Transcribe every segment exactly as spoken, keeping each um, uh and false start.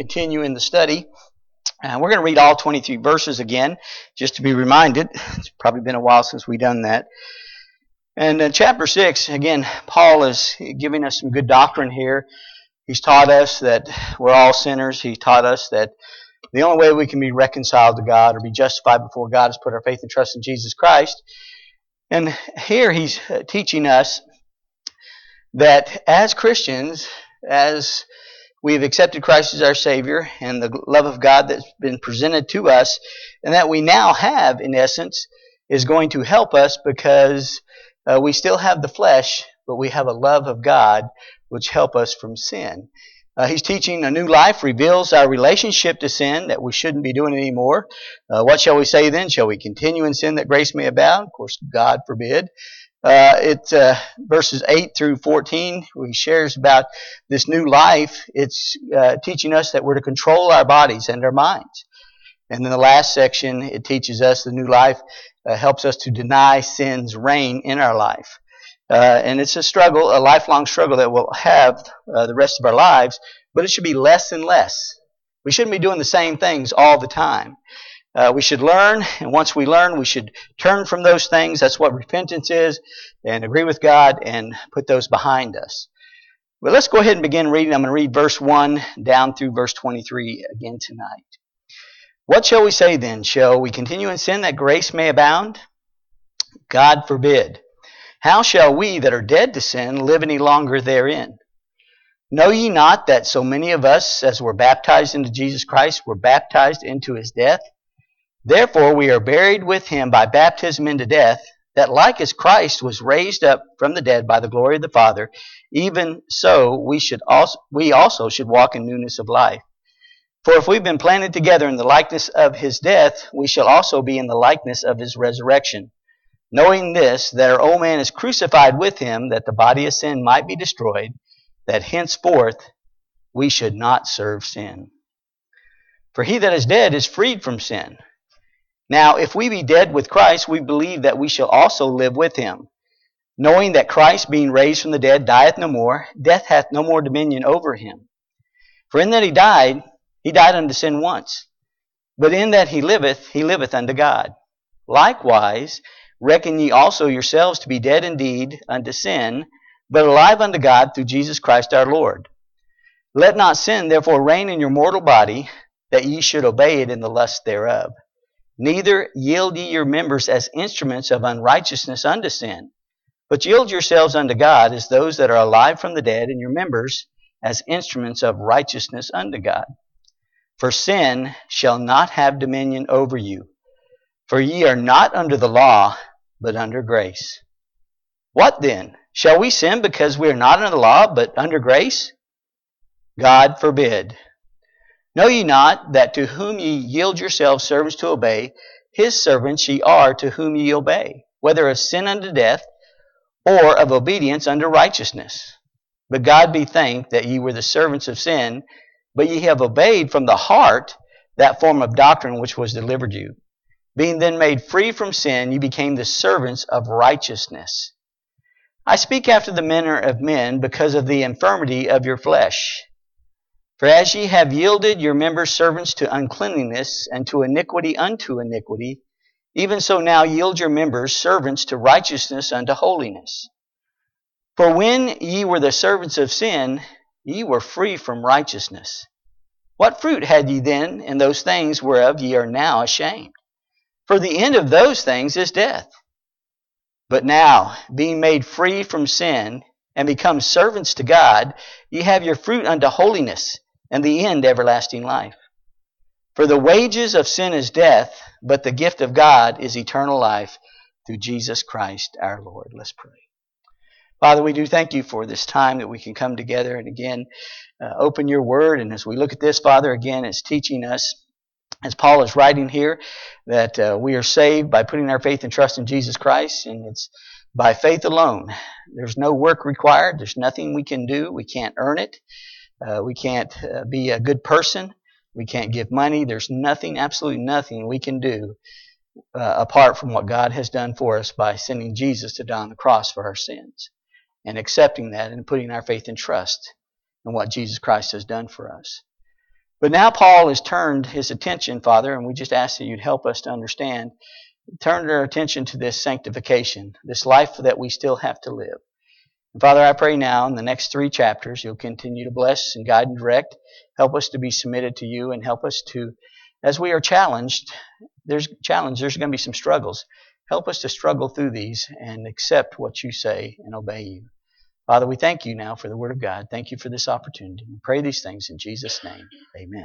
continue in the study. Uh, we're going to read all twenty-three verses again, just to be reminded. It's probably been a while since we've done that. And in chapter six, again, Paul is giving us some good doctrine here. He's taught us that we're all sinners. He taught us that the only way we can be reconciled to God or be justified before God is put our faith and trust in Jesus Christ. And here he's teaching us that as Christians, as we've accepted Christ as our Savior and the love of God that's been presented to us, and that we now have, in essence, is going to help us because uh, we still have the flesh, but we have a love of God which help us from sin. Uh, he's teaching a new life, reveals our relationship to sin, that we shouldn't be doing it anymore. Uh, what shall we say then? Shall we continue in sin that grace may abound? Of course, God forbid. Uh, it uh, verses eight through fourteen, he shares about this new life. It's uh, teaching us that we're to control our bodies and our minds. And then the last section, it teaches us the new life uh, helps us to deny sin's reign in our life. Uh, and it's a struggle, a lifelong struggle that we'll have uh, the rest of our lives, but it should be less and less. We shouldn't be doing the same things all the time. Uh, we should learn, and once we learn, we should turn from those things. That's what repentance is, and agree with God and put those behind us. But let's go ahead and begin reading. I'm going to read verse one down through verse twenty-three again tonight. What shall we say then? Shall we continue in sin that grace may abound? God forbid. How shall we that are dead to sin live any longer therein? Know ye not that so many of us, as were baptized into Jesus Christ, were baptized into his death? Therefore we are buried with him by baptism into death, that like as Christ was raised up from the dead by the glory of the Father, even so we should also we also should walk in newness of life. For if we've been planted together in the likeness of his death, we shall also be in the likeness of his resurrection. Knowing this, that our old man is crucified with him, that the body of sin might be destroyed, that henceforth we should not serve sin. For he that is dead is freed from sin. Now, if we be dead with Christ, we believe that we shall also live with him. Knowing that Christ, being raised from the dead, dieth no more, death hath no more dominion over him. For in that he died, he died unto sin once. But in that he liveth, he liveth unto God. Likewise, reckon ye also yourselves to be dead indeed unto sin, but alive unto God through Jesus Christ our Lord. Let not sin therefore reign in your mortal body, that ye should obey it in the lust thereof. Neither yield ye your members as instruments of unrighteousness unto sin, but yield yourselves unto God as those that are alive from the dead, and your members as instruments of righteousness unto God. For sin shall not have dominion over you, for ye are not under the law, but under grace. What then? Shall we sin because we are not under the law, but under grace? God forbid. Know ye not that to whom ye yield yourselves servants to obey, his servants ye are to whom ye obey, whether of sin unto death, or of obedience unto righteousness? But God be thanked that ye were the servants of sin, but ye have obeyed from the heart that form of doctrine which was delivered you. Being then made free from sin, ye became the servants of righteousness. I speak after the manner of men because of the infirmity of your flesh. For as ye have yielded your members servants to uncleanness, and to iniquity unto iniquity, even so now yield your members servants to righteousness unto holiness. For when ye were the servants of sin, ye were free from righteousness. What fruit had ye then in those things whereof ye are now ashamed? For the end of those things is death. But now, being made free from sin, and become servants to God, ye have your fruit unto holiness, and the end everlasting life. For the wages of sin is death, but the gift of God is eternal life through Jesus Christ our Lord. Let's pray. Father, we do thank you for this time that we can come together and again uh, open your word. And as we look at this, Father, again, it's teaching us, as Paul is writing here, that uh, we are saved by putting our faith and trust in Jesus Christ, and it's by faith alone. There's no work required. There's nothing we can do. We can't earn it. Uh, we can't uh, be a good person. We can't give money. There's nothing, absolutely nothing we can do uh, apart from what God has done for us by sending Jesus to die on the cross for our sins, and accepting that and putting our faith and trust in what Jesus Christ has done for us. But now Paul has turned his attention, Father, and we just ask that you'd help us to understand, turn our attention to this sanctification, this life that we still have to live. And Father, I pray now in the next three chapters, you'll continue to bless and guide and direct. Help us to be submitted to you and help us to, as we are challenged, there's challenge, there's going to be some struggles. Help us to struggle through these and accept what you say and obey you. Father, we thank you now for the Word of God. Thank you for this opportunity. We pray these things in Jesus' name. Amen.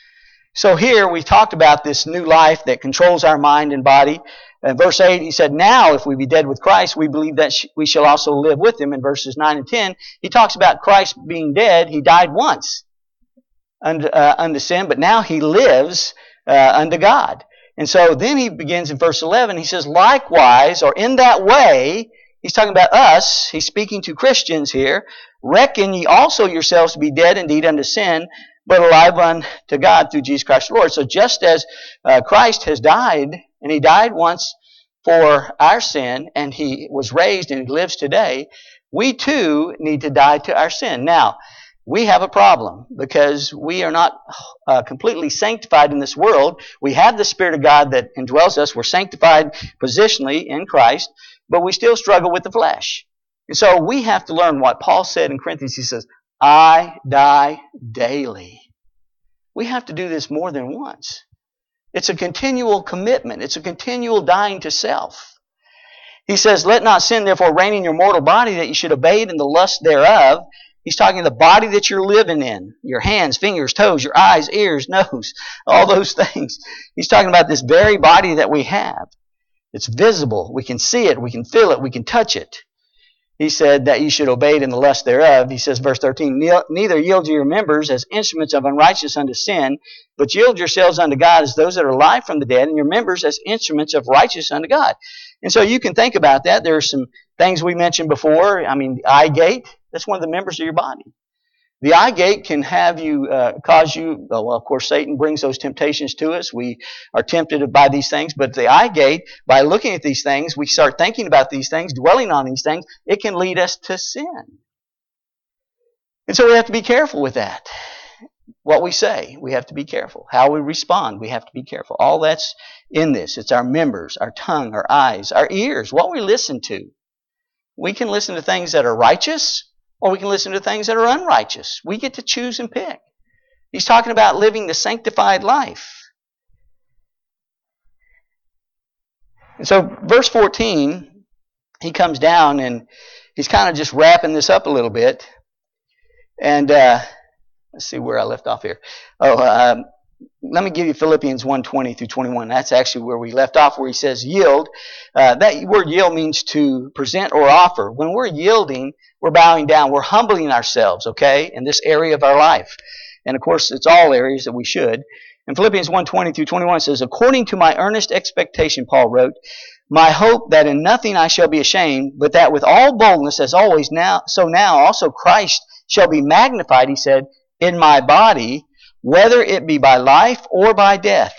So here we talked about this new life that controls our mind and body. In verse eight, he said, now if we be dead with Christ, we believe that we shall also live with him. In verses nine and ten, he talks about Christ being dead. He died once unto, uh, unto sin, but now he lives uh, unto God. And so then he begins in verse eleven. He says, likewise, or in that way, he's talking about us. He's speaking to Christians here. Reckon ye also yourselves to be dead indeed unto sin, but alive unto God through Jesus Christ the Lord. So just as uh, Christ has died, and he died once for our sin, and he was raised and he lives today, we too need to die to our sin. Now, we have a problem because we are not uh, completely sanctified in this world. We have the Spirit of God that indwells us. We're sanctified positionally in Christ, but we still struggle with the flesh. And so we have to learn what Paul said in Corinthians. He says, I die daily. We have to do this more than once. It's a continual commitment. It's a continual dying to self. He says, let not sin therefore reign in your mortal body, that you should obey it in the lust thereof. He's talking the body that you're living in. Your hands, fingers, toes, your eyes, ears, nose, all those things. He's talking about this very body that we have. It's visible. We can see it. We can feel it. We can touch it. He said that you should obey it in the lust thereof. He says, verse thirteen, neither yield your members as instruments of unrighteousness unto sin, but yield yourselves unto God as those that are alive from the dead, and your members as instruments of righteousness unto God. And so you can think about that. There are some things we mentioned before. I mean, the eye gate, that's one of the members of your body. The eye gate can have you, uh, cause you, well, of course, Satan brings those temptations to us. We are tempted by these things, but the eye gate, by looking at these things, we start thinking about these things, dwelling on these things, it can lead us to sin. And so we have to be careful with that. What we say, we have to be careful. How we respond, we have to be careful. All that's in this. It's our members, our tongue, our eyes, our ears, what we listen to. We can listen to things that are righteous, or we can listen to things that are unrighteous. We get to choose and pick. He's talking about living the sanctified life. And so verse fourteen, he comes down and he's kind of just wrapping this up a little bit. And uh, let's see where I left off here. Oh, um, let me give you Philippians one twenty through twenty-one. That's actually where we left off, where he says yield. Uh, that word yield means to present or offer. When we're yielding, we're bowing down. We're humbling ourselves, okay, in this area of our life. And, of course, it's all areas that we should. In Philippians one twenty through twenty-one, it says, according to my earnest expectation, Paul wrote, my hope that in nothing I shall be ashamed, but that with all boldness, as always now, so now also Christ shall be magnified, he said, in my body, whether it be by life or by death.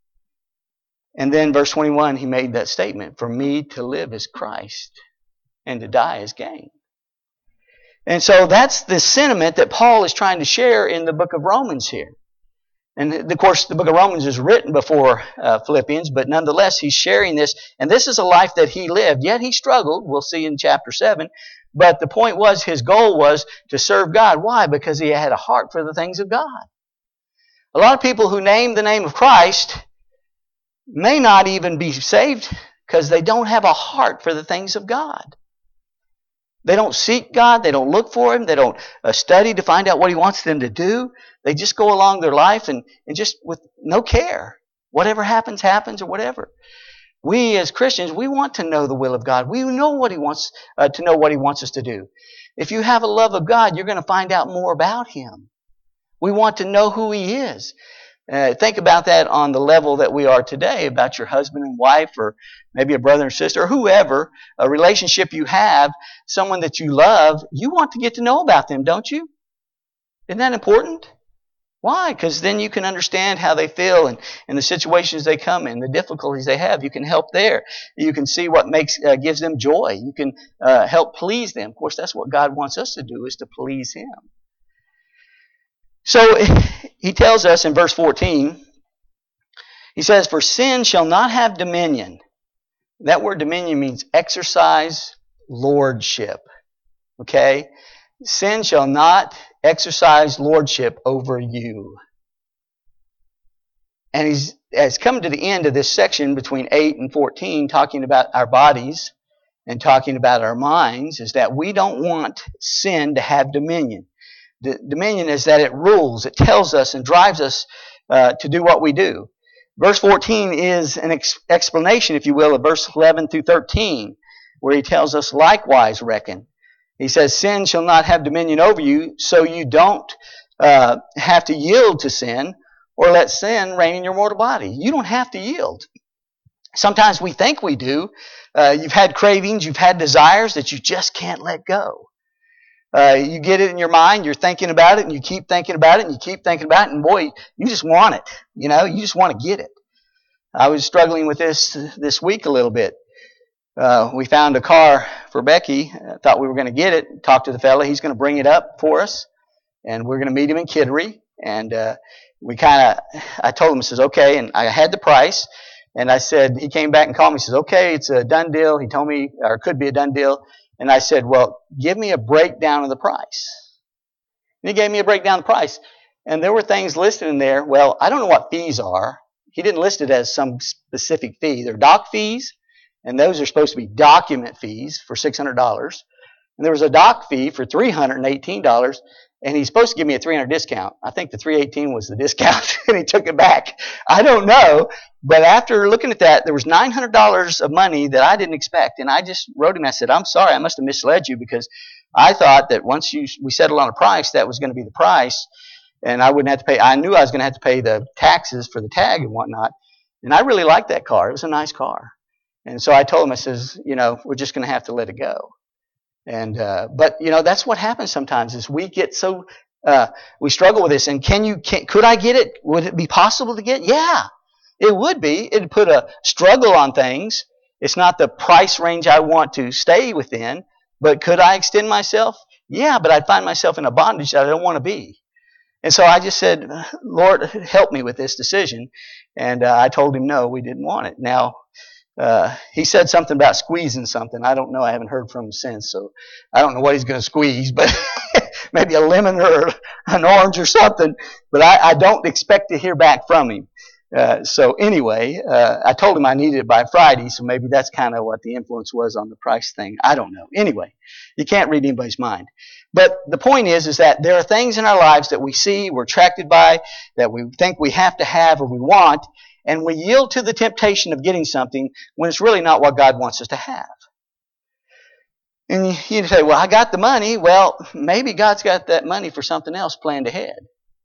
And then verse twenty-one, he made that statement, for me to live is Christ, and to die is gain. And so that's the sentiment that Paul is trying to share in the book of Romans here. And of course, the book of Romans is written before uh, Philippians, but nonetheless, he's sharing this. And this is a life that he lived, yet he struggled. We'll see in chapter seven. But the point was, his goal was to serve God. Why? Because he had a heart for the things of God. A lot of people who name the name of Christ may not even be saved because they don't have a heart for the things of God. They don't seek God. They don't look for Him. They don't uh, study to find out what He wants them to do. They just go along their life and, and just with no care. Whatever happens, happens or whatever. We as Christians, we want to know the will of God. We know what He wants uh, to know what He wants us to do. If you have a love of God, you're going to find out more about Him. We want to know who He is. Uh, think about that on the level that we are today, about your husband and wife, or maybe a brother and sister, or whoever, a relationship you have, someone that you love. You want to get to know about them, don't you? Isn't that important? Why? Because then you can understand how they feel and, and the situations they come in, the difficulties they have. You can help there. You can see what makes uh, gives them joy. You can uh, help please them. Of course, that's what God wants us to do, is to please Him. So he tells us in verse fourteen, he says, "For sin shall not have dominion." That word dominion means exercise lordship. Okay? Sin shall not exercise lordship over you. And he's has come to the end of this section between eight and fourteen, talking about our bodies and talking about our minds, is that we don't want sin to have dominion. The dominion is that it rules, it tells us and drives us uh, to do what we do. Verse fourteen is an ex- explanation, if you will, of verse eleven through thirteen, where he tells us, "Likewise reckon." He says, "Sin shall not have dominion over you, so you don't uh, have to yield to sin or let sin reign in your mortal body." You don't have to yield. Sometimes we think we do. Uh, you've had cravings, you've had desires that you just can't let go. Uh, you get it in your mind, you're thinking about it, and you keep thinking about it, and you keep thinking about it, and boy, you just want it. You know, you just want to get it. I was struggling with this this week a little bit. Uh, we found a car for Becky. I thought we were going to get it. Talked to the fella. He's going to bring it up for us, and we're going to meet him in Kittery. And uh, we kind of, I told him, he says, okay, and I had the price. And I said, he came back and called me. He says, okay, it's a done deal. He told me, or it could be a done deal. And I said, well, give me a breakdown of the price. And he gave me a breakdown of the price. And there were things listed in there. Well, I don't know what fees are. He didn't list it as some specific fee. They're doc fees, and those are supposed to be document fees for six hundred dollars. And there was a doc fee for three hundred eighteen dollars, and he's supposed to give me a three hundred dollars discount. I think the three hundred eighteen dollars was the discount, and he took it back. I don't know, but after looking at that, there was nine hundred dollars of money that I didn't expect, and I just wrote him. I said, I'm sorry, I must have misled you, because I thought that once you we settled on a price, that was going to be the price, and I wouldn't have to pay. I knew I was going to have to pay the taxes for the tag and whatnot, and I really liked that car. It was a nice car. And so I told him, I says, you know, we're just going to have to let it go. And uh, but you know, that's what happens sometimes, is we get so uh, we struggle with this. And can you? Can, could I get it? Would it be possible to get? Yeah, it would be. It'd put a struggle on things. It's not the price range I want to stay within. But could I extend myself? Yeah, but I'd find myself in a bondage that I don't want to be. And so I just said, Lord, help me with this decision. And uh, I told him, no, we didn't want it. Now, uh, he said something about squeezing something. I don't know. I haven't heard from him since. So I don't know what he's going to squeeze, but maybe a lemon or an orange or something. But I, I don't expect to hear back from him. Uh, so anyway, uh, I told him I needed it by Friday, so maybe that's kind of what the influence was on the price thing. I don't know. Anyway, you can't read anybody's mind. But the point is, is that there are things in our lives that we see, we're attracted by, that we think we have to have or we want, and we yield to the temptation of getting something when it's really not what God wants us to have. And you, you say, well, I got the money. Well, maybe God's got that money for something else planned ahead.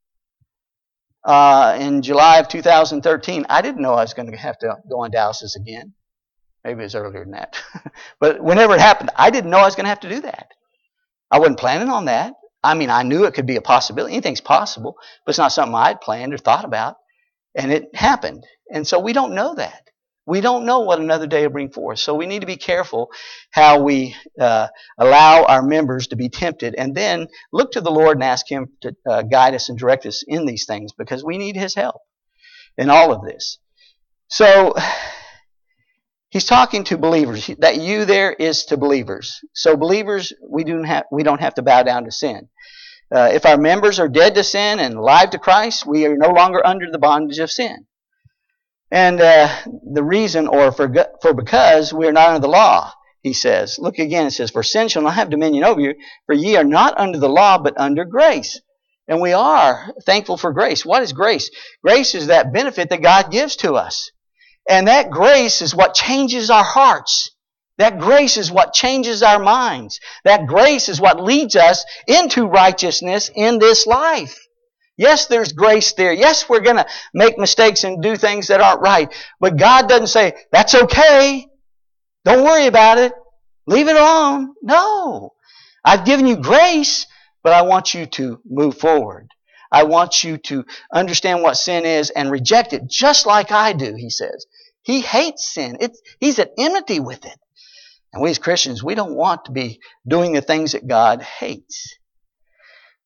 Uh, in July of two thousand thirteen, I didn't know I was going to have to go on dialysis again. Maybe it was earlier than that. But whenever it happened, I didn't know I was going to have to do that. I wasn't planning on that. I mean, I knew it could be a possibility. Anything's possible, but it's not something I'd planned or thought about. And it happened. And so we don't know that. We don't know what another day will bring forth. So we need to be careful how we uh, allow our members to be tempted, and then look to the Lord and ask Him to uh, guide us and direct us in these things, because we need His help in all of this. So He's talking to believers. That you there is to believers. So believers, we don't have, we don't have to bow down to sin. Uh, if our members are dead to sin and alive to Christ, we are no longer under the bondage of sin. And uh, the reason, or for for because we are not under the law, he says. Look again, it says, for sin shall not have dominion over you, for ye are not under the law, but under grace. And we are thankful for grace. What is grace? Grace is that benefit that God gives to us. And that grace is what changes our hearts. That grace is what changes our minds. That grace is what leads us into righteousness in this life. Yes, there's grace there. Yes, we're going to make mistakes and do things that aren't right. But God doesn't say, that's okay. Don't worry about it. Leave it alone. No. I've given you grace, but I want you to move forward. I want you to understand what sin is and reject it, just like I do, he says. He hates sin. It's, he's at enmity with it. And we as Christians, we don't want to be doing the things that God hates.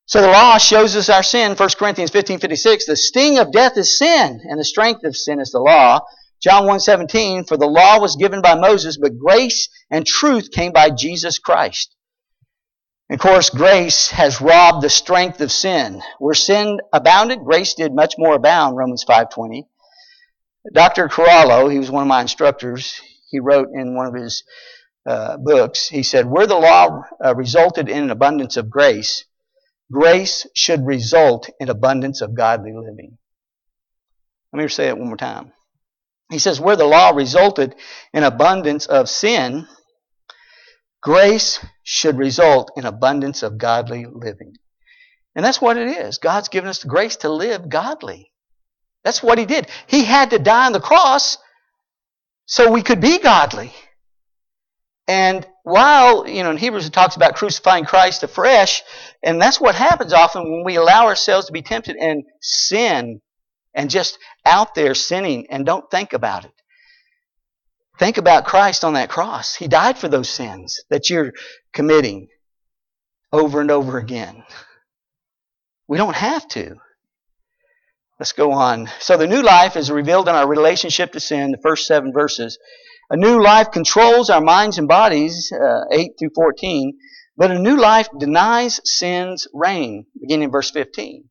So the law shows us our sin. First Corinthians fifteen fifty-six, the sting of death is sin, and the strength of sin is the law. John one seventeen, for the law was given by Moses, but grace and truth came by Jesus Christ. And of course, grace has robbed the strength of sin. Where sin abounded, grace did much more abound, Romans five twenty. Doctor Carallo, he was one of my instructors, he wrote in one of his uh, books, he said, where the law uh, resulted in an abundance of grace, grace should result in abundance of godly living. Let me say it one more time. He says, where the law resulted in abundance of sin, grace should result in abundance of godly living. And that's what it is. God's given us the grace to live godly. That's what He did. He had to die on the cross so we could be godly. And while, you know, in Hebrews it talks about crucifying Christ afresh, and that's what happens often when we allow ourselves to be tempted and sin and just out there sinning and don't think about it. Think about Christ on that cross. He died for those sins that you're committing over and over again. We don't have to. Let's go on. So the new life is revealed in our relationship to sin, the first seven verses. A new life controls our minds and bodies, uh, eight through fourteen, but a new life denies sin's reign, beginning in verse fifteen.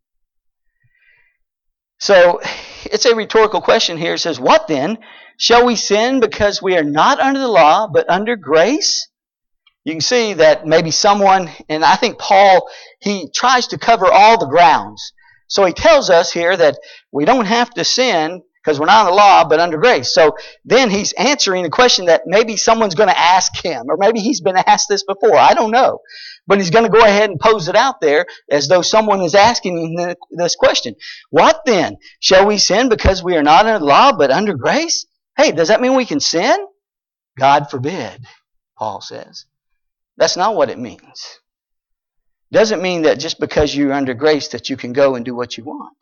So it's a rhetorical question here. It says, what then? Shall we sin because we are not under the law, but under grace? You can see that maybe someone, and I think Paul, he tries to cover all the grounds. So he tells us here that we don't have to sin because we're not under the law, but under grace. So then he's answering the question that maybe someone's going to ask him, or maybe he's been asked this before. I don't know. But he's going to go ahead and pose it out there as though someone is asking him this question. What then? Shall we sin because we are not under the law, but under grace? Hey, does that mean we can sin? God forbid, Paul says. That's not what it means. It doesn't mean that just because you're under grace that you can go and do what you want.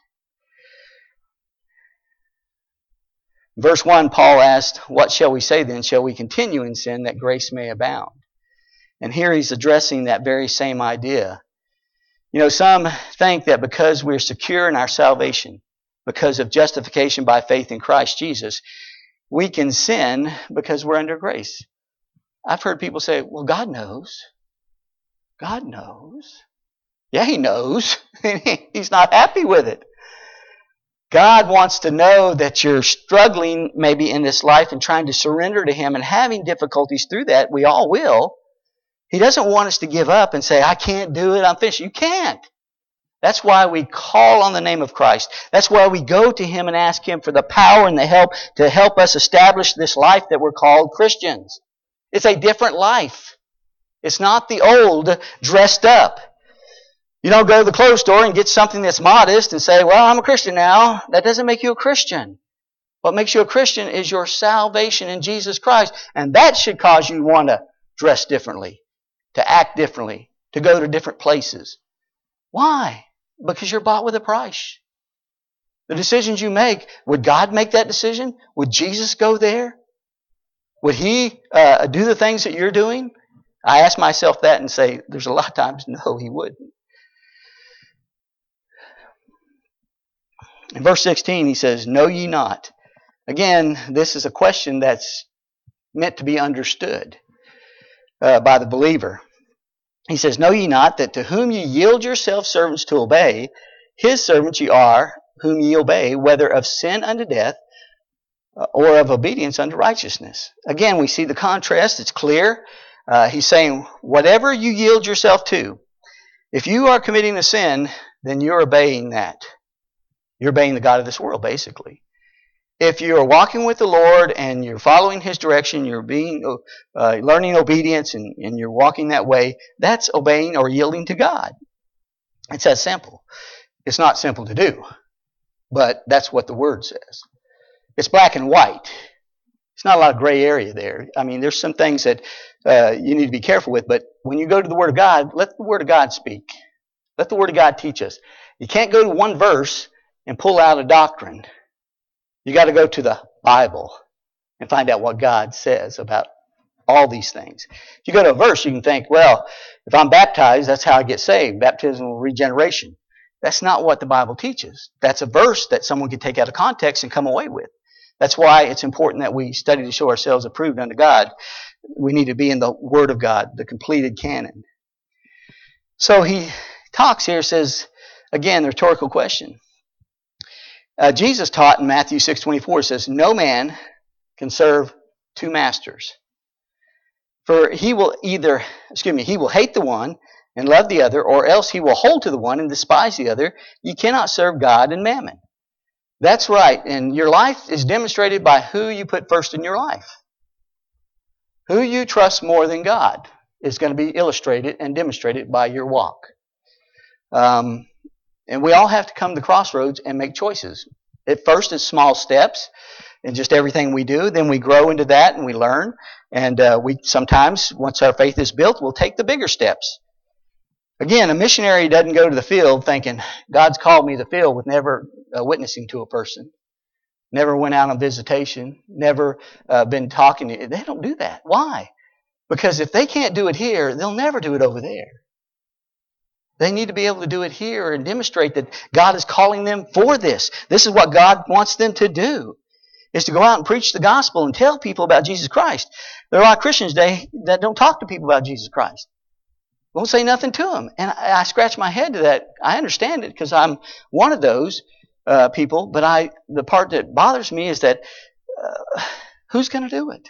Verse one, Paul asked, what shall we say then? Shall we continue in sin that grace may abound? And here he's addressing that very same idea. You know, some think that because we're secure in our salvation, because of justification by faith in Christ Jesus, we can sin because we're under grace. I've heard people say, well, God knows. God knows. Yeah, He knows. He's not happy with it. God wants to know that you're struggling maybe in this life and trying to surrender to Him and having difficulties through that. We all will. He doesn't want us to give up and say, I can't do it, I'm finished. You can't. That's why we call on the name of Christ. That's why we go to Him and ask Him for the power and the help to help us establish this life that we're called Christians. It's a different life. It's not the old dressed up. You don't go to the clothes store and get something that's modest and say, well, I'm a Christian now. That doesn't make you a Christian. What makes you a Christian is your salvation in Jesus Christ. And that should cause you to want to dress differently, to act differently, to go to different places. Why? Because you're bought with a price. The decisions you make, would God make that decision? Would Jesus go there? Would He uh, do the things that you're doing? I ask myself that and say, there's a lot of times, no, He wouldn't. In verse sixteen, he says, know ye not. Again, this is a question that's meant to be understood uh, by the believer. He says, know ye not that to whom ye yield yourselves servants to obey, His servants ye are, whom ye obey, whether of sin unto death, or of obedience unto righteousness. Again, we see the contrast. It's clear. Uh, he's saying, whatever you yield yourself to, if you are committing a sin, then you're obeying that. You're obeying the God of this world, basically. If you're walking with the Lord and you're following His direction, you're being uh, learning obedience and, and you're walking that way, that's obeying or yielding to God. It's that simple. It's not simple to do, but that's what the Word says. It's black and white. It's not a lot of gray area there. I mean, there's some things that uh, you need to be careful with, but when you go to the Word of God, let the Word of God speak. Let the Word of God teach us. You can't go to one verse and pull out a doctrine. You got to go to the Bible and find out what God says about All these things. If you go to a verse, you can think, well, if I'm baptized, that's how I get saved. Baptismal regeneration. That's not what the Bible teaches. That's a verse that someone can take out of context and come away with. That's why it's important that we study to show ourselves approved unto God. We need to be in the Word of God, the completed canon. So he talks here, says, again, the rhetorical question. Uh, Jesus taught in Matthew six twenty-four, says, no man can serve two masters. For he will either, excuse me, he will hate the one and love the other, or else he will hold to the one and despise the other. You cannot serve God and mammon. That's right. And your life is demonstrated by who you put first in your life. Who you trust more than God is going to be illustrated and demonstrated by your walk. Um, and we all have to come to crossroads and make choices. At first, it's small steps in just everything we do. Then we grow into that and we learn. And uh, we sometimes, once our faith is built, we'll take the bigger steps. Again, a missionary doesn't go to the field thinking, God's called me to the field with never uh, witnessing to a person. Never went out on visitation. Never uh, been talking to you. They don't do that. Why? Because if they can't do it here, they'll never do it over there. They need to be able to do it here and demonstrate that God is calling them for this. This is what God wants them to do, is to go out and preach the gospel and tell people about Jesus Christ. There are a lot of Christians today that don't talk to people about Jesus Christ. Won't say nothing to them. And I, I scratch my head to that. I understand it because I'm one of those uh, people. But I, the part that bothers me is that uh, who's going to do it?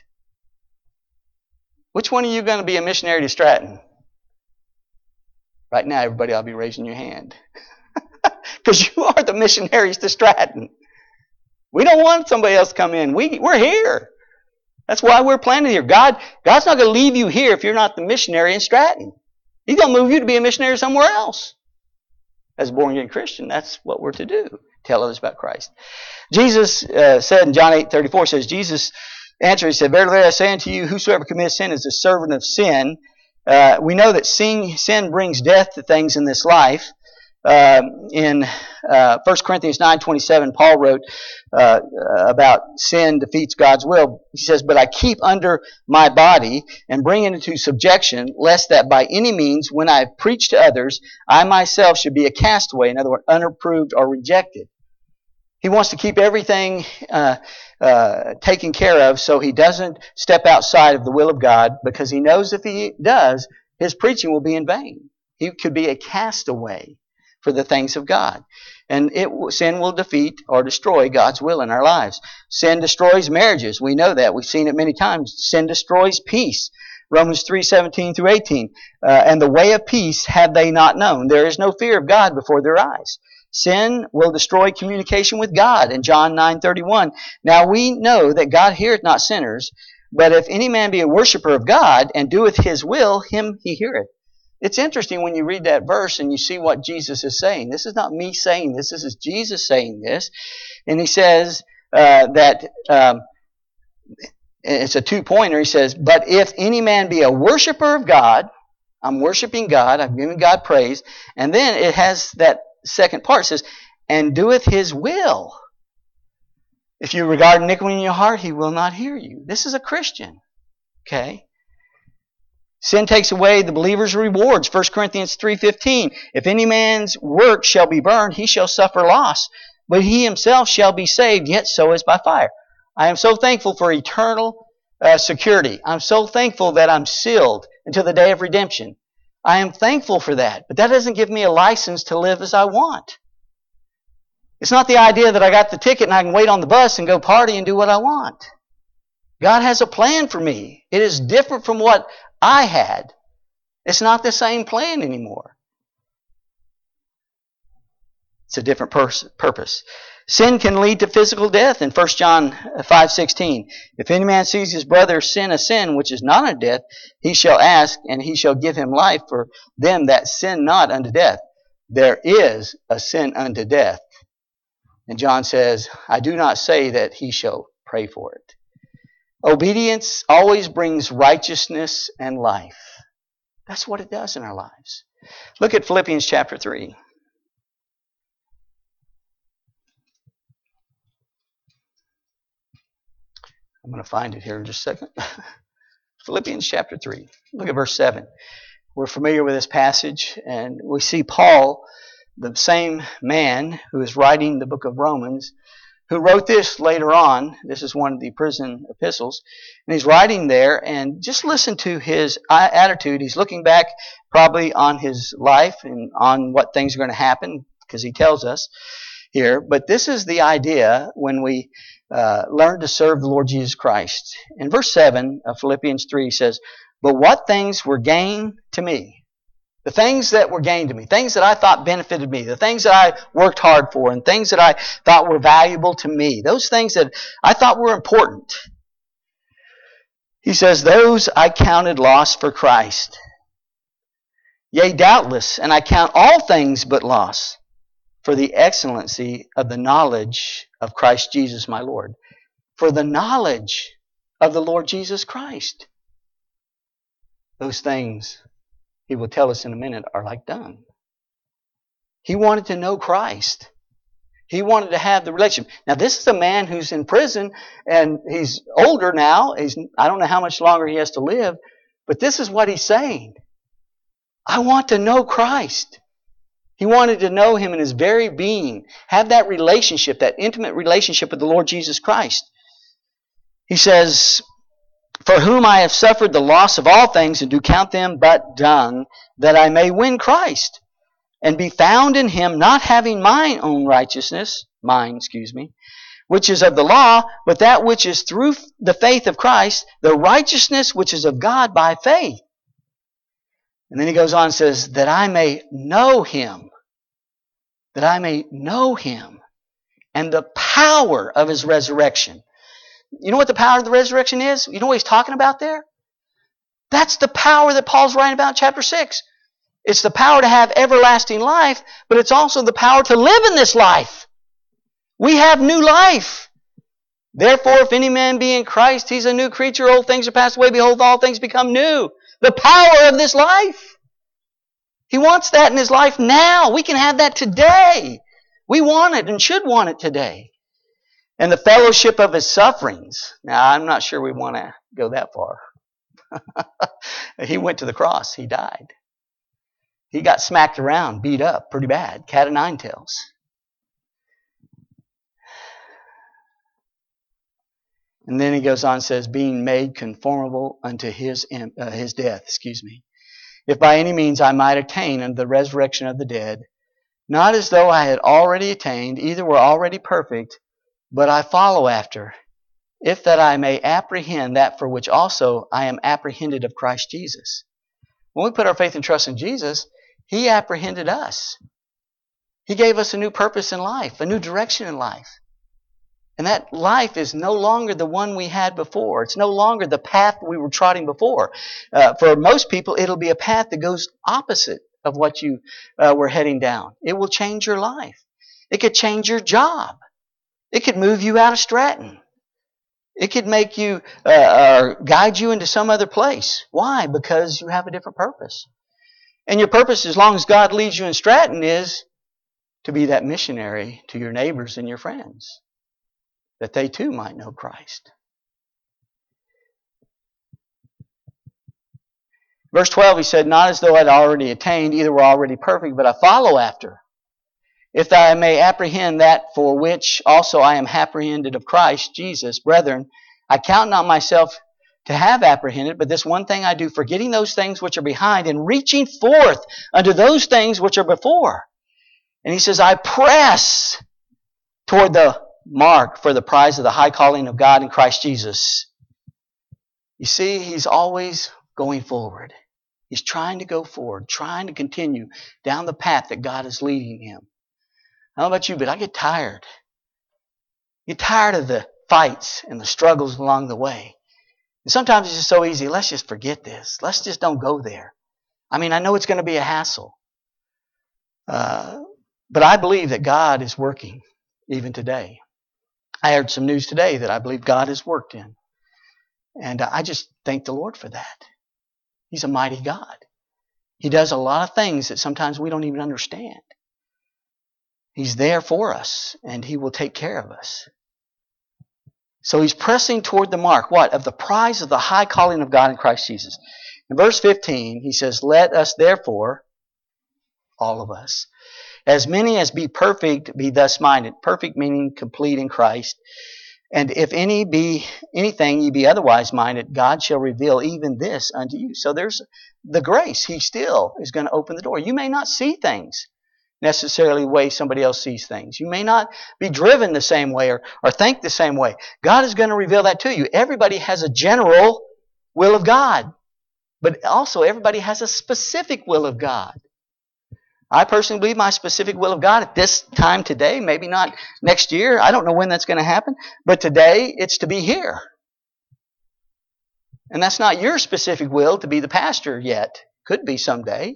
Which one of you are going to be a missionary to Stratton? Right now, everybody ought to be raising your hand. Because you are the missionaries to Stratton. We don't want somebody else to come in. We, we're here. That's why we're planted here. God, God's not going to leave you here if you're not the missionary in Stratton. He's going to move you to be a missionary somewhere else. As a born-again Christian, that's what we're to do. Tell others about Christ. Jesus uh, said in John eight thirty-four, says, Jesus answered, he said, verily I say unto you, whosoever commits sin is a servant of sin. Uh, we know that sin, sin brings death to things in this life. Uh, in uh, First Corinthians nine twenty-seven, Paul wrote uh, about sin defeats God's will. He says, but I keep under my body and bring it into subjection, lest that by any means, when I preach to others, I myself should be a castaway, in other words, unapproved or rejected. He wants to keep everything uh, uh, taken care of so he doesn't step outside of the will of God, because he knows if he does, his preaching will be in vain. He could be a castaway for the things of God. And it sin will defeat or destroy God's will in our lives. Sin destroys marriages. We know that. We've seen it many times. Sin destroys peace. Romans three seventeen through eighteen. Uh, and the way of peace have they not known. There is no fear of God before their eyes. Sin will destroy communication with God in John nine thirty-one. Now we know that God heareth not sinners, but if any man be a worshiper of God and doeth his will, him he heareth. It's interesting when you read that verse and you see what Jesus is saying. This is not me saying this. This is Jesus saying this. And he says uh, that um, it's a two-pointer. He says, but if any man be a worshiper of God, I'm worshiping God, I'm giving God praise. And then it has that second part. It says, and doeth his will. If you regard iniquity in your heart, he will not hear you. This is a Christian. Okay? Sin takes away the believer's rewards. First Corinthians three fifteen. If any man's work shall be burned, he shall suffer loss. But he himself shall be saved, yet so as by fire. I am so thankful for eternal uh, security. I'm so thankful that I'm sealed until the day of redemption. I am thankful for that. But that doesn't give me a license to live as I want. It's not the idea that I got the ticket and I can wait on the bus and go party and do what I want. God has a plan for me. It is different from what I had. It's not the same plan anymore. It's a different pers- purpose. Sin can lead to physical death in First John five sixteen. If any man sees his brother sin a sin which is not unto death, he shall ask, and he shall give him life for them that sin not unto death. There is a sin unto death. And John says, I do not say that he shall pray for it. Obedience always brings righteousness and life. That's what it does in our lives. Look at Philippians chapter three. I'm going to find it here in just a second. Philippians chapter three. Look at verse seven. We're familiar with this passage, and we see Paul, the same man who is writing the book of Romans, who wrote this later on. This is one of the prison epistles. And he's writing there, and just listen to his attitude. He's looking back probably on his life and on what things are going to happen, because he tells us here. But this is the idea when we uh, learn to serve the Lord Jesus Christ. In verse seven of Philippians three, he says, "But what things were gain to me?" The things that were gained to me, things that I thought benefited me, the things that I worked hard for, and things that I thought were valuable to me, those things that I thought were important. He says, "Those I counted loss for Christ. Yea, doubtless, and I count all things but loss for the excellency of the knowledge of Christ Jesus my Lord." For the knowledge of the Lord Jesus Christ. Those things, he will tell us in a minute, are like dung. He wanted to know Christ. He wanted to have the relationship. Now, this is a man who's in prison, and he's older now. He's, I don't know how much longer he has to live, but this is what he's saying. I want to know Christ. He wanted to know Him in his very being. Have that relationship, that intimate relationship with the Lord Jesus Christ. He says, "For whom I have suffered the loss of all things, and do count them but dung, that I may win Christ, and be found in Him, not having mine own righteousness," mine, excuse me, "which is of the law, but that which is through the faith of Christ, the righteousness which is of God by faith." And then he goes on and says, "that I may know Him," that I may know Him, "and the power of His resurrection." You know what the power of the resurrection is? You know what he's talking about there? That's the power that Paul's writing about in chapter six. It's the power to have everlasting life, but it's also the power to live in this life. We have new life. "Therefore, if any man be in Christ, he's a new creature. Old things are passed away. Behold, all things become new." The power of this life. He wants that in his life now. We can have that today. We want it and should want it today. "And the fellowship of His sufferings." Now, I'm not sure we want to go that far. He went to the cross. He died. He got smacked around, beat up pretty bad. Cat o' nine tails. And then he goes on and says, "being made conformable unto his, uh, his death." Excuse me. "If by any means I might attain unto the resurrection of the dead, not as though I had already attained, either were already perfect, but I follow after, if that I may apprehend that for which also I am apprehended of Christ Jesus." When we put our faith and trust in Jesus, He apprehended us. He gave us a new purpose in life, a new direction in life. And that life is no longer the one we had before. It's no longer the path we were trotting before. Uh, for most people, it'll be a path that goes opposite of what you uh, were heading down. It will change your life. It could change your job. It could move you out of Stratton. It could make you, uh, or guide you into some other place. Why? Because you have a different purpose. And your purpose, as long as God leads you in Stratton, is to be that missionary to your neighbors and your friends, that they too might know Christ. Verse twelve, he said, "Not as though I'd already attained, either were already perfect, but I follow after, if that I may apprehend that for which also I am apprehended of Christ Jesus. Brethren, I count not myself to have apprehended, but this one thing I do, forgetting those things which are behind, and reaching forth unto those things which are before." And he says, "I press toward the mark for the prize of the high calling of God in Christ Jesus." You see, he's always going forward. He's trying to go forward, trying to continue down the path that God is leading him. I don't know about you, but I get tired. I get tired of the fights and the struggles along the way. And sometimes it's just so easy. Let's just forget this. Let's just don't go there. I mean, I know it's going to be a hassle. Uh, but I believe that God is working even today. I heard some news today that I believe God has worked in. And I just thank the Lord for that. He's a mighty God. He does a lot of things that sometimes we don't even understand. He's there for us, and He will take care of us. So he's pressing toward the mark, what? Of the prize of the high calling of God in Christ Jesus. In verse fifteen, he says, let us therefore, all of us, as many as be perfect, be thus minded. Perfect meaning complete in Christ. And if any be anything ye be otherwise minded, God shall reveal even this unto you. So there's the grace. He still is going to open the door. You may not see things necessarily the way somebody else sees things. You may not be driven the same way or, or think the same way. God is going to reveal that to you. Everybody has a general will of God. But also everybody has a specific will of God. I personally believe my specific will of God at this time today, maybe not next year. I don't know when that's going to happen. But today, it's to be here. And that's not your specific will to be the pastor yet. Could be someday.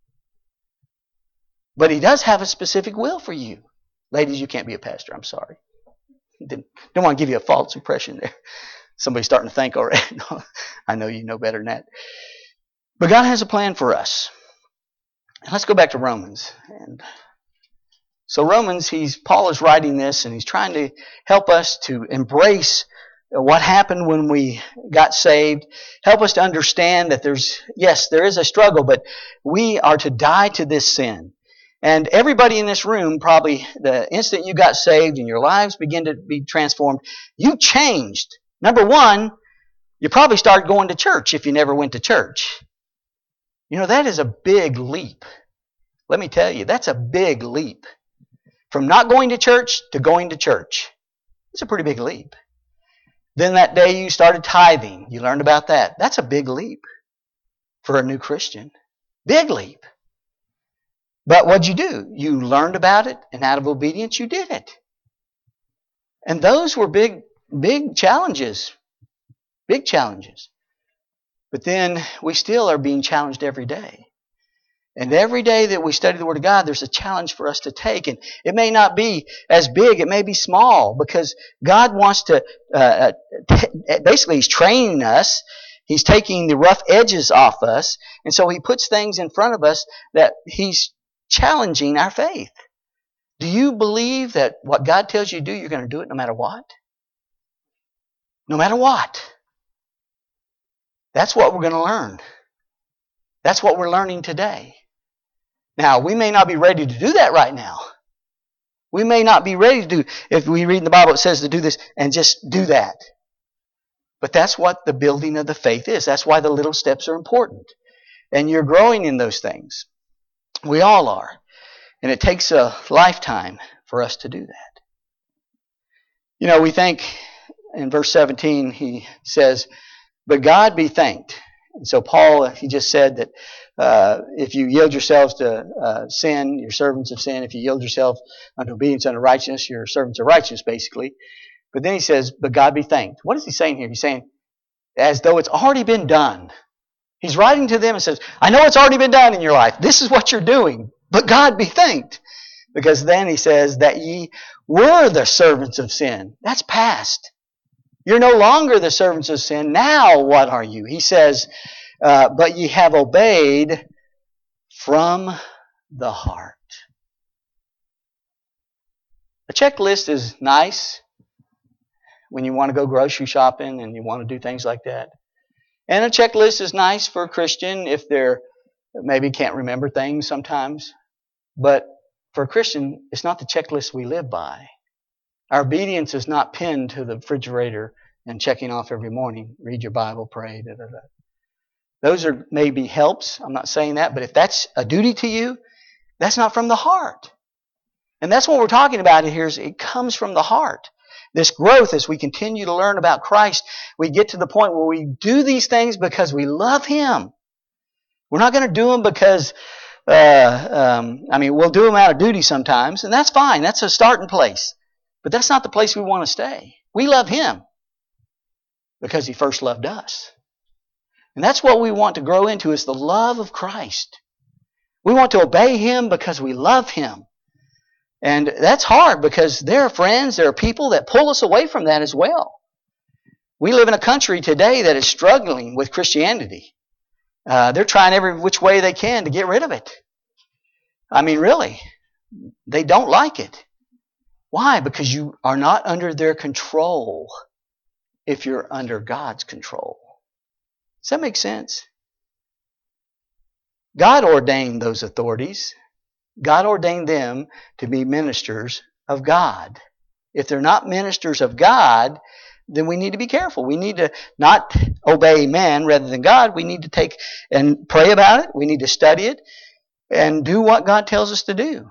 But He does have a specific will for you. Ladies, you can't be a pastor. I'm sorry. Didn't, don't want to give you a false impression there. Somebody's starting to think already. No, I know you know better than that. But God has a plan for us. Let's go back to Romans. And so Romans, he's Paul is writing this, and he's trying to help us to embrace what happened when we got saved. Help us to understand that there's, yes, there is a struggle, but we are to die to this sin. And everybody in this room, probably the instant you got saved and your lives began to be transformed, you changed. Number one, you probably started going to church if you never went to church. You know, that is a big leap. Let me tell you, that's a big leap. From not going to church to going to church. It's a pretty big leap. Then that day you started tithing. You learned about that. That's a big leap for a new Christian. Big leap. But what'd you do? You learned about it, and out of obedience you did it. And those were big, big challenges. Big challenges. But then we still are being challenged every day. And every day that we study the Word of God, there's a challenge for us to take. And it may not be as big, it may be small, because God wants to, uh, t- basically He's training us. He's taking the rough edges off us. And so He puts things in front of us that He's challenging our faith. Do you believe that what God tells you to do, you're going to do it no matter what? No matter what. That's what we're going to learn. That's what we're learning today. Now, we may not be ready to do that right now. We may not be ready to do, if we read in the Bible it says to do this and just do that. But that's what the building of the faith is. That's why the little steps are important. And you're growing in those things. We all are. And it takes a lifetime for us to do that. You know, we think in verse seventeen, he says, but God be thanked. And so Paul, he just said that uh, if you yield yourselves to uh, sin, you're servants of sin. If you yield yourself unto obedience unto righteousness, you're servants of righteousness, basically. But then he says, but God be thanked. What is he saying here? He's saying, as though it's already been done. He's writing to them and says, I know it's already been done in your life. This is what you're doing. But God be thanked. Because then he says that ye were the servants of sin. That's past. You're no longer the servants of sin. Now what are you? He says, uh, but ye have obeyed from the heart. A checklist is nice when you want to go grocery shopping and you want to do things like that. And a checklist is nice for a Christian if they're maybe can't remember things sometimes. But for a Christian, it's not the checklist we live by. Our obedience is not pinned to the refrigerator and checking off every morning. Read your Bible, pray, da, da, da. Those are maybe helps. I'm not saying that. But if that's a duty to you, that's not from the heart. And that's what we're talking about here is it comes from the heart. This growth as we continue to learn about Christ, we get to the point where we do these things because we love Him. We're not going to do them because, uh, um, I mean, we'll do them out of duty sometimes, and that's fine. That's a starting place. But that's not the place we want to stay. We love Him because He first loved us. And that's what we want to grow into is the love of Christ. We want to obey Him because we love Him. And that's hard because there are friends, there are people that pull us away from that as well. We live in a country today that is struggling with Christianity. Uh, they're trying every which way they can to get rid of it. I mean, really, they don't like it. Why? Because you are not under their control. if you're under God's control. Does that make sense? God ordained those authorities. God ordained them to be ministers of God. If they're not ministers of God, then we need to be careful. We need to not obey man rather than God. We need to take and pray about it. We need to study it and do what God tells us to do.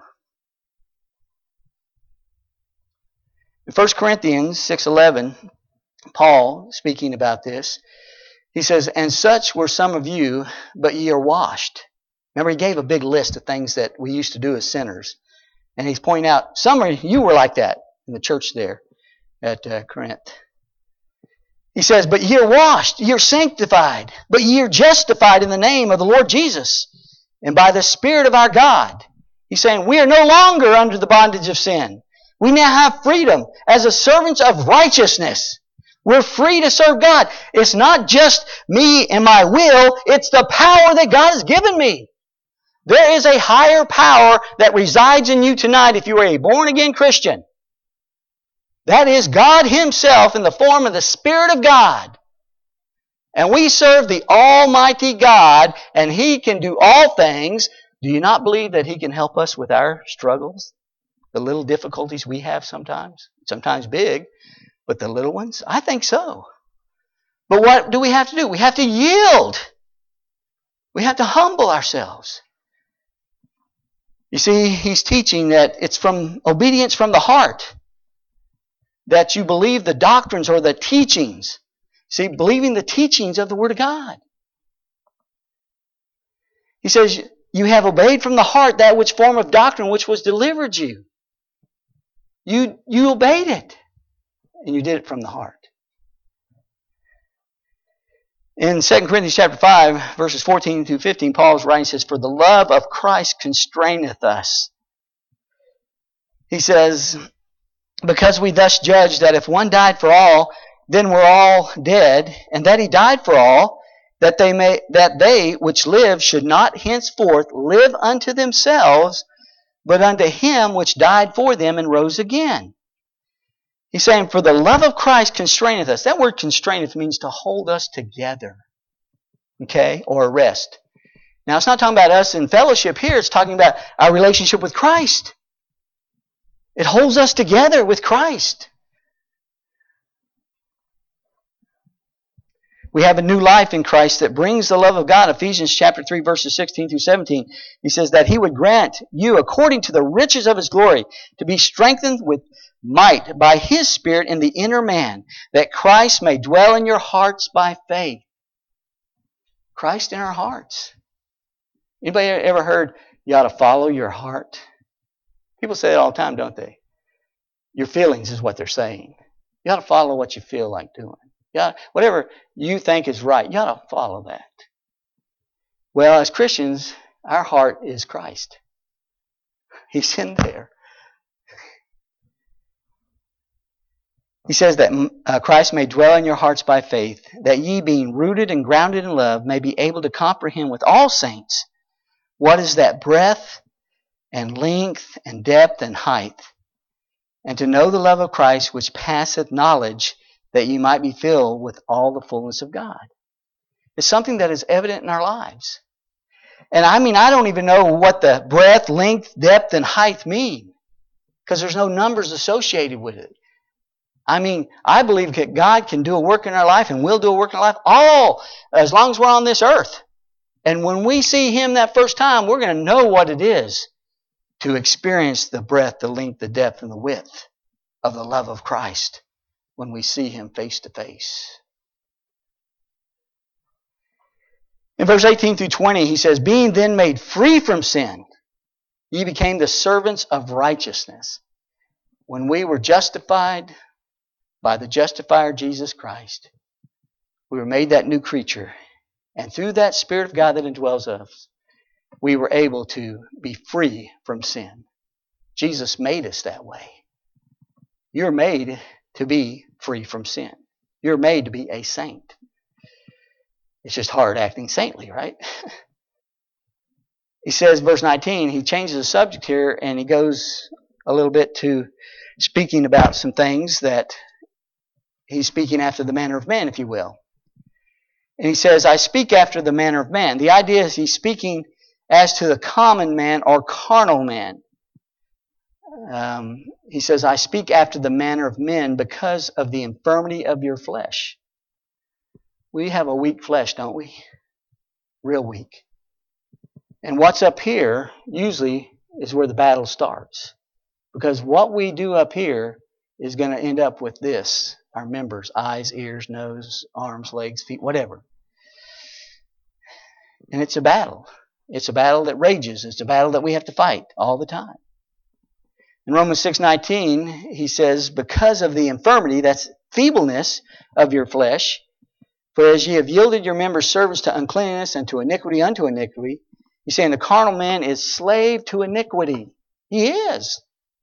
In First Corinthians six eleven, Paul, speaking about this, he says, "And such were some of you, but ye are washed." Remember, he gave a big list of things that we used to do as sinners. And he's pointing out, some of you were like that in the church there at uh, Corinth. He says, "But ye are washed, ye are sanctified, but ye are justified in the name of the Lord Jesus, and by the Spirit of our God." He's saying, we are no longer under the bondage of sin. We now have freedom as a servants of righteousness. We're free to serve God. It's not just me and my will, it's the power that God has given me. There is a higher power that resides in you tonight if you are a born-again Christian. That is God Himself in the form of the Spirit of God. And we serve the Almighty God, and He can do all things. Do you not believe that He can help us with our struggles? The little difficulties we have sometimes? Sometimes big, but the little ones? I think so. But what do we have to do? We have to yield. We have to humble ourselves. You see, he's teaching that it's from obedience from the heart that you believe the doctrines or the teachings. See, believing the teachings of the Word of God. He says, you have obeyed from the heart that which form of doctrine which was delivered you. You, you obeyed it. And you did it from the heart. In Second Corinthians chapter five, verses fourteen through fifteen, Paul's writing says, "For the love of Christ constraineth us." He says, "Because we thus judge that if one died for all, then we're all dead, and that He died for all, that they may that they which live should not henceforth live unto themselves, but unto Him which died for them and rose again." He's saying, for the love of Christ constraineth us. That word constraineth means to hold us together. Okay? Or arrest. Now, it's not talking about us in fellowship here. It's talking about our relationship with Christ. It holds us together with Christ. We have a new life in Christ that brings the love of God. Ephesians chapter three, verses sixteen through seventeen. He says that He would grant you, according to the riches of His glory, to be strengthened with might by His Spirit in the inner man, that Christ may dwell in your hearts by faith. Christ in our hearts. Anybody ever heard you ought to follow your heart? People say it all the time, don't they? Your feelings is what they're saying. You ought to follow what you feel like doing. You ought, whatever you think is right, you ought to follow that. Well, as Christians, our heart is Christ. He's in there. He says that uh, Christ may dwell in your hearts by faith, that ye being rooted and grounded in love may be able to comprehend with all saints what is that breadth and length and depth and height, and to know the love of Christ which passeth knowledge, that ye might be filled with all the fullness of God. It's something that is evident in our lives. And I mean, I don't even know what the breadth, length, depth, and height mean, because there's no numbers associated with it. I mean, I believe that God can do a work in our life and will do a work in our life all as long as we're on this earth. And when we see Him that first time, we're going to know what it is to experience the breadth, the length, the depth, and the width of the love of Christ when we see Him face to face. In verse eighteen through twenty, he says, "Being then made free from sin, ye became the servants of righteousness." When we were justified by the justifier Jesus Christ, we were made that new creature. And through that Spirit of God that indwells us, we were able to be free from sin. Jesus made us that way. You're made to be free from sin. You're made to be a saint. It's just hard acting saintly, right? He says, verse nineteen, he changes the subject here and he goes a little bit to speaking about some things that He's speaking after the manner of man, if you will. And he says, I speak after the manner of man. The idea is he's speaking as to the common man or carnal man. Um, he says, I speak after the manner of men because of the infirmity of your flesh. We have a weak flesh, don't we? Real weak. And what's up here usually is where the battle starts. Because what we do up here is going to end up with this. Our members, eyes, ears, nose, arms, legs, feet, whatever. And it's a battle. It's a battle that rages. It's a battle that we have to fight all the time. In Romans six nineteen, he says, because of the infirmity, that's feebleness of your flesh, for as ye have yielded your members servants to uncleanness and to iniquity unto iniquity, he's saying the carnal man is slave to iniquity. He is.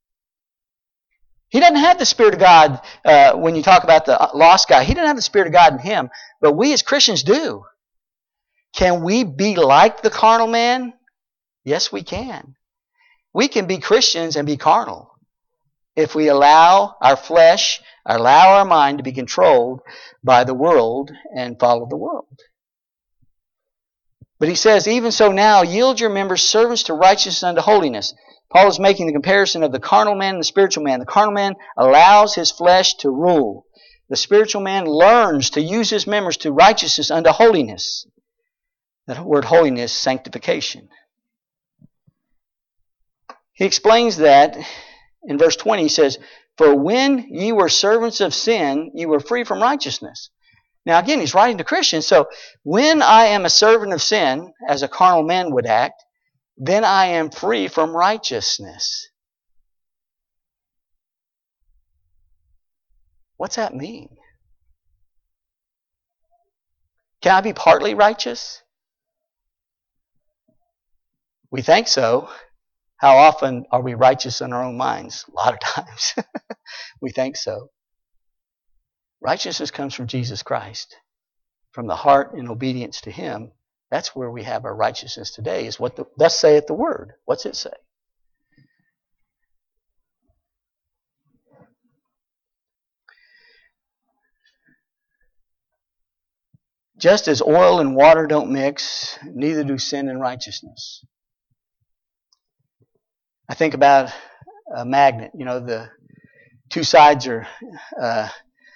He doesn't have the Spirit of God uh, when you talk about the lost guy. He doesn't have the Spirit of God in him, but we as Christians do. Can we be like the carnal man? Yes, we can. We can be Christians and be carnal if we allow our flesh, allow our mind to be controlled by the world and follow the world. But he says, even so now, yield your members servants to righteousness unto holiness. Paul is making the comparison of the carnal man and the spiritual man. The carnal man allows his flesh to rule. The spiritual man learns to use his members to righteousness unto holiness. That word holiness, sanctification. He explains that in verse twenty. He says, for when ye were servants of sin, ye were free from righteousness. Now again, he's writing to Christians. So when I am a servant of sin, as a carnal man would act, then I am free from righteousness. What's that mean? Can I be partly righteous? We think so. How often are we righteous in our own minds? A lot of times. We think so. Righteousness comes from Jesus Christ. From the heart and obedience to Him. That's where we have our righteousness today, is what the, thus saith the Word. What's it say? Just as oil and water don't mix, neither do sin and righteousness. I think about a magnet. You know, the two sides are uh,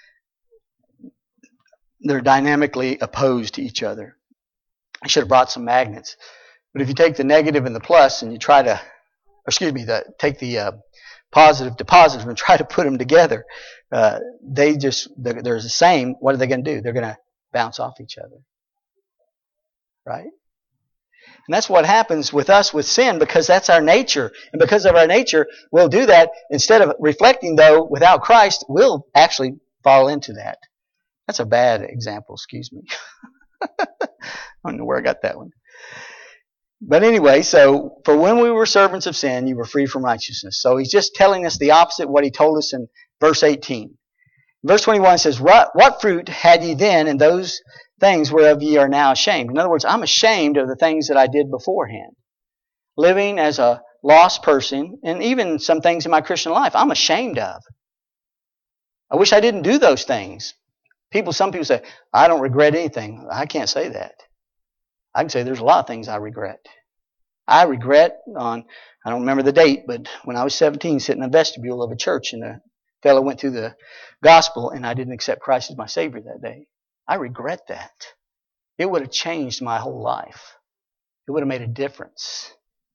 they're dynamically opposed to each other. I should have brought some magnets. But if you take the negative and the plus and you try to, or excuse me, the, take the uh, positive to positive and try to put them together, uh, they just, they're, they're the same. What are they going to do? They're going to bounce off each other. Right? And that's what happens with us with sin, because that's our nature. And because of our nature, we'll do that. Instead of reflecting, though, without Christ, we'll actually fall into that. That's a bad example, excuse me. I don't know where I got that one. But anyway, so for when we were servants of sin, you were free from righteousness. So he's just telling us the opposite of what he told us in verse eighteen. Verse twenty-one says, What, what fruit had ye then in those things whereof ye are now ashamed? In other words, I'm ashamed of the things that I did beforehand. Living as a lost person, and even some things in my Christian life, I'm ashamed of. I wish I didn't do those things. People, some people say, I don't regret anything. I can't say that. I can say there's a lot of things I regret. I regret on, I don't remember the date, but when I was seventeen, sitting in the vestibule of a church, and a fellow went through the gospel, and I didn't accept Christ as my Savior that day. I regret that. It would have changed my whole life. It would have made a difference.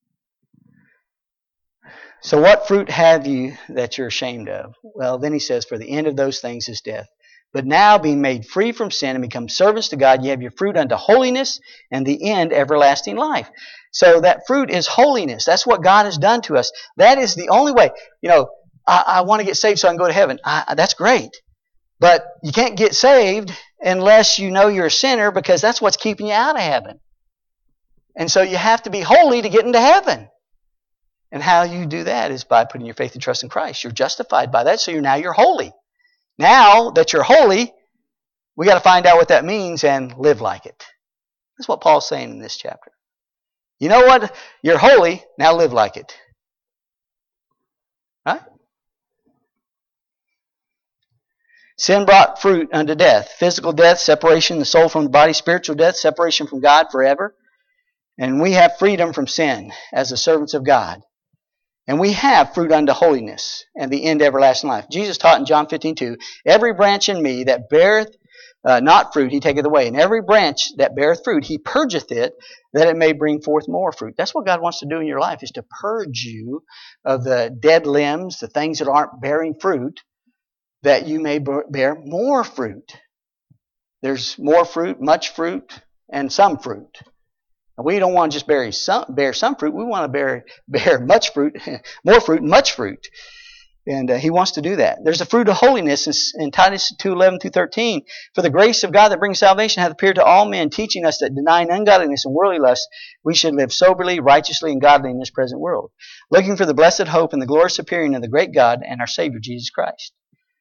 So what fruit have you that you're ashamed of? Well, then he says, for the end of those things is death. But now, being made free from sin and become servants to God, ye have your fruit unto holiness, and the end everlasting life. So that fruit is holiness. That's what God has done to us. That is the only way. You know, I, I want to get saved so I can go to heaven. I, that's great. But you can't get saved unless you know you're a sinner, because that's what's keeping you out of heaven. And so you have to be holy to get into heaven. And how you do that is by putting your faith and trust in Christ. You're justified by that, so you're now you're holy. Now that you're holy, we got to find out what that means and live like it. That's what Paul's saying in this chapter. You know what? You're holy, now live like it. Right? Sin brought fruit unto death. Physical death, separation of the soul from the body. Spiritual death, separation from God forever. And we have freedom from sin as the servants of God. And we have fruit unto holiness and the end everlasting life. Jesus taught in John fifteen two, every branch in me that beareth uh, not fruit, he taketh away. And every branch that beareth fruit, he purgeth it, that it may bring forth more fruit. That's what God wants to do in your life, is to purge you of the dead limbs, the things that aren't bearing fruit, that you may bear more fruit. There's more fruit, much fruit, and some fruit. And we don't want to just bear some, bear some fruit. We want to bear, bear much fruit, more fruit, much fruit. And uh, he wants to do that. There's a fruit of holiness in, in Titus two eleven through thirteen. For the grace of God that brings salvation hath appeared to all men, teaching us that denying ungodliness and worldly lust, we should live soberly, righteously, and godly in this present world, looking for the blessed hope and the glorious appearing of the great God and our Savior Jesus Christ.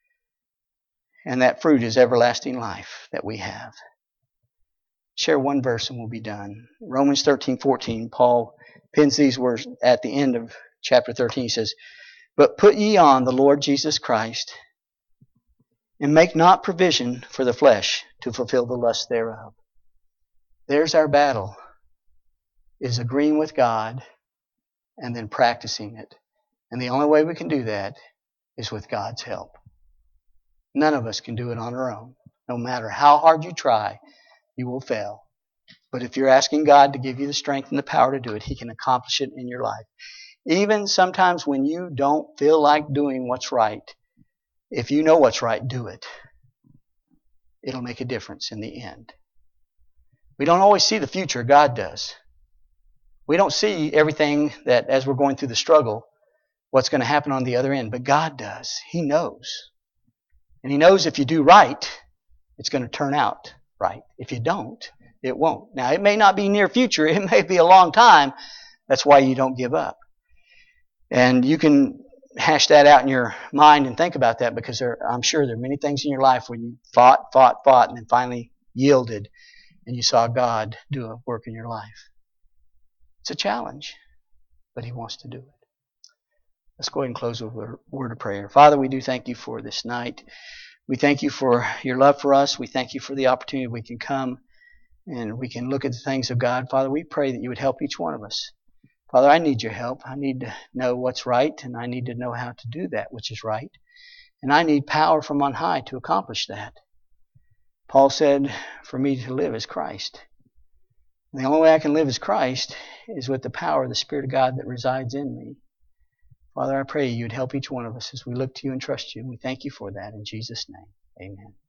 And that fruit is everlasting life that we have. Share one verse and we'll be done. Romans thirteen fourteen, Paul pins these words at the end of chapter thirteen. He says, but put ye on the Lord Jesus Christ, and make not provision for the flesh to fulfill the lust thereof. There's our battle, is agreeing with God and then practicing it. And the only way we can do that is with God's help. None of us can do it on our own. No matter how hard you try, you will fail. But if you're asking God to give you the strength and the power to do it, He can accomplish it in your life. Even sometimes when you don't feel like doing what's right, if you know what's right, do it. It'll make a difference in the end. We don't always see the future. God does. We don't see everything that, as we're going through the struggle, what's going to happen on the other end. But God does. He knows. And He knows if you do right, it's going to turn out right. If you don't, it won't. Now, it may not be near future. It may be a long time. That's why you don't give up. And you can hash that out in your mind and think about that, because there, I'm sure there are many things in your life where you fought, fought, fought, and then finally yielded, and you saw God do a work in your life. It's a challenge, but He wants to do it. Let's go ahead and close with a word of prayer. Father, we do thank You for this night. We thank You for Your love for us. We thank You for the opportunity we can come and we can look at the things of God. Father, we pray that You would help each one of us. Father, I need Your help. I need to know what's right, and I need to know how to do that which is right. And I need power from on high to accomplish that. Paul said, for me to live is Christ. And the only way I can live as Christ is with the power of the Spirit of God that resides in me. Father, I pray You'd help each one of us as we look to You and trust You. And we thank You for that in Jesus' name. Amen.